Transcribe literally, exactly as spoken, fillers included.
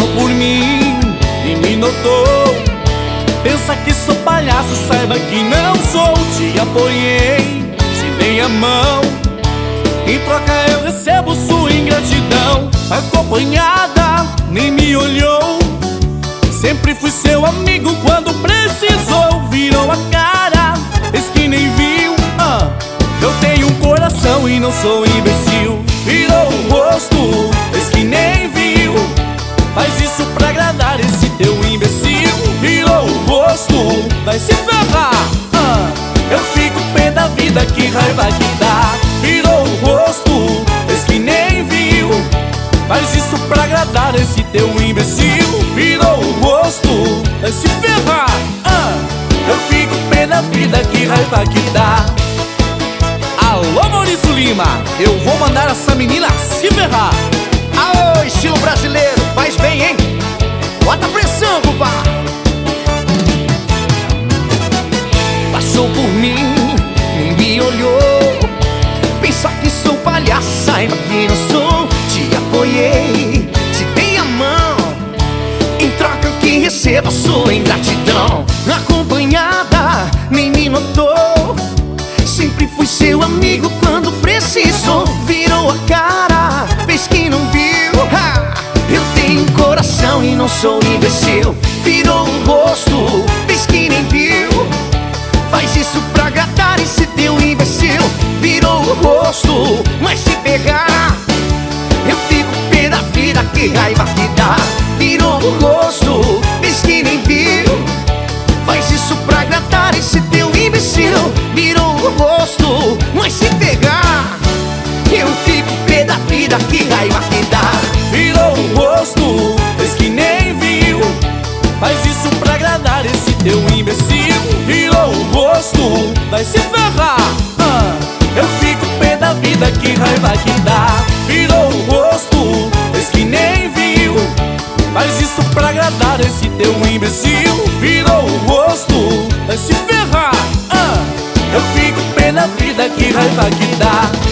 por mim e me notou. Pensa que sou palhaço, saiba que não sou. Te apoiei, te dei a mão, em troca eu recebo sua ingratidão. Acompanhada, nem me olhou. Sempre fui seu amigo quando precisou. Virou a cara, eis que nem viu. ah, Eu tenho um coração e não sou imbecil. Virou o rosto, eis que nem viu. Faz isso pra agradar esse teu imbecil. Virou o rosto, vai se ferrar. ah, Eu fico pé da vida, que raiva que dá. Virou o rosto, eis que nem viu. Faz isso pra agradar esse teu imbecil. Virou o rosto, vai se ferrar. ah, Eu fico pé da vida, que raiva que dá. Alô, Maurício Lima, eu vou mandar essa menina se ferrar. Aô, estilo brasileiro, faz bem, hein? Bota pressão, culpa. Passou por mim, nem me olhou. Pensa que sou palhaço, saiba que não sou. Te apoiei, te dei a mão, em troca que receba sua ingratidão. Acompanhada, nem me notou. Sempre fui seu amigo quando precisou. Virou a cara, fez que não viu. ha! Eu tenho um coração e não sou imbecil. Virou o rosto, fez que nem viu. Faz isso pra agradar esse teu imbecil. Virou o rosto, mas se pegar, eu fico pé da vida, que raiva que dá. Virou o rosto, fez que nem viu. Faz isso pra agradar esse teu imbecil. Virou o rosto, mas se pegar, eu fico pé da vida, que raiva que dá. Virou o rosto, fez que nem viu. Faz isso pra agradar esse teu imbecil. Virou o rosto, vai se ferrar. ah, Eu fico pé da vida, que raiva que dá. Virou o rosto, fez que nem viu. Faz isso pra agradar esse teu imbecil. Virou o rosto, vai se ferrar. ah, Eu fico pé da vida, que raiva que dá.